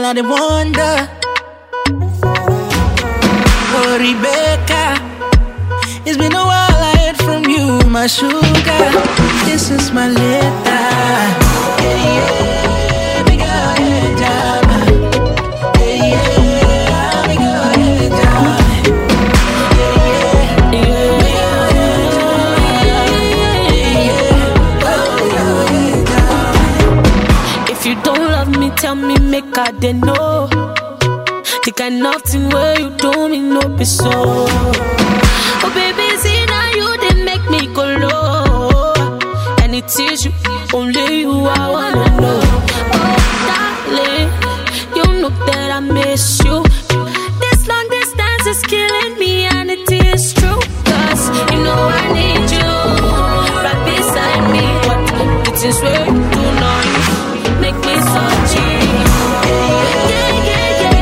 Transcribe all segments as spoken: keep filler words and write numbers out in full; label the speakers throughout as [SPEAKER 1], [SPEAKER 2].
[SPEAKER 1] while I dey wonder. Oh, Rebecca, it's been a while I heard from you, my sugar. This is my letter. Yeah, yeah, big girl, yeah, jama. Yeah, yeah, big girl, yeah, jama. Yeah, yeah, yeah.
[SPEAKER 2] If you don't love me, tell me, make I dey know. The kind of thing where you do me no be so. Oh baby, see now you did make me go low. And it is you, only you I wanna know. Oh darling, you know that I miss you. This long distance is killing me and it is true. Cause you know I need you right beside me. But it is where you do not make me so cheap. Yeah, yeah, yeah.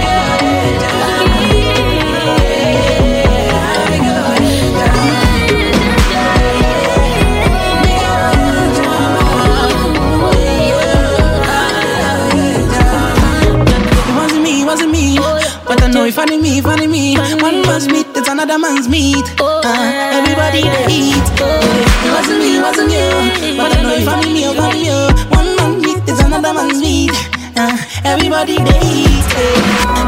[SPEAKER 1] If funny me, funny me, one man's meat, it's another man's meat. Uh, everybody they eat. Uh, it wasn't me, it wasn't you. But I know if funny me, oh funny you. One man's meat, it's another man's meat. Uh, everybody they eat. Uh,